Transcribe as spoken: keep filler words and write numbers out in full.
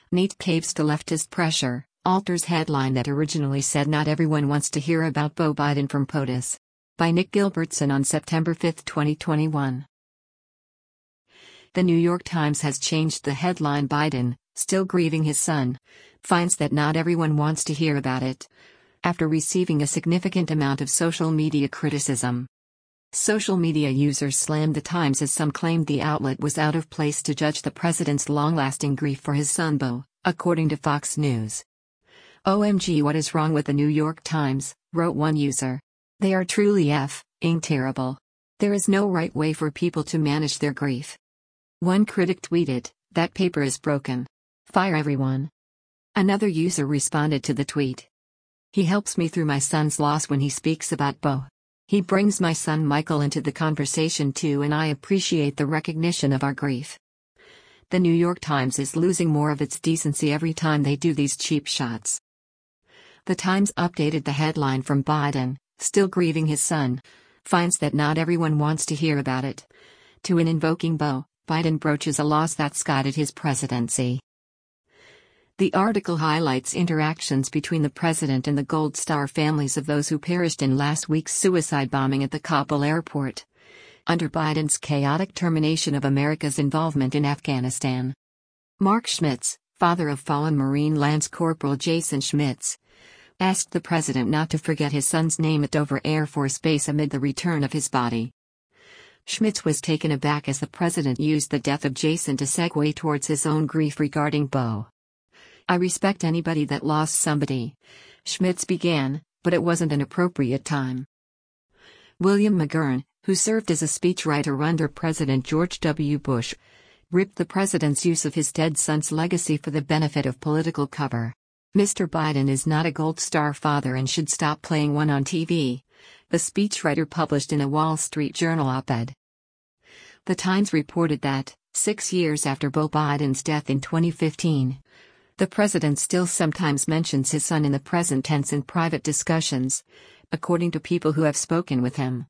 Neat caves to leftist pressure, alters headline that originally said not everyone wants to hear about Beau Biden from POTUS. By Nick Gilbertson on September fifth, twenty twenty-one. The New York Times has changed the headline. Biden, still grieving his son, finds that not everyone wants to hear about it, after receiving a significant amount of social media criticism. Social media users slammed the Times as some claimed the outlet was out of place to judge the president's long-lasting grief for his son Beau, according to Fox News. O M G, what is wrong with the New York Times, wrote one user. They are truly f***ing terrible. There is no right way for people to manage their grief. One critic tweeted, "That paper is broken. Fire everyone." Another user responded to the tweet. "He helps me through my son's loss when he speaks about Beau. He brings my son Michael into the conversation too, and I appreciate the recognition of our grief." The New York Times is losing more of its decency every time they do these cheap shots. The Times updated the headline from "Biden, still grieving his son, finds that not everyone wants to hear about it," to "In invoking Beau, Biden broaches a loss that's guided his presidency." The article highlights interactions between the president and the Gold Star families of those who perished in last week's suicide bombing at the Kabul airport, under Biden's chaotic termination of America's involvement in Afghanistan. Mark Schmitz, father of fallen Marine Lance Corporal Jason Schmitz, asked the president not to forget his son's name at Dover Air Force Base amid the return of his body. Schmitz was taken aback as the president used the death of Jason to segue towards his own grief regarding Beau. "I respect anybody that lost somebody," Schmitz began, "but it wasn't an appropriate time." William McGurn, who served as a speechwriter under President George W. Bush, ripped the president's use of his dead son's legacy for the benefit of political cover. "Mister Biden is not a Gold Star father and should stop playing one on T V," the speechwriter published in a Wall Street Journal op-ed. The Times reported that, six years after Beau Biden's death in twenty fifteen, the president still sometimes mentions his son in the present tense in private discussions, according to people who have spoken with him.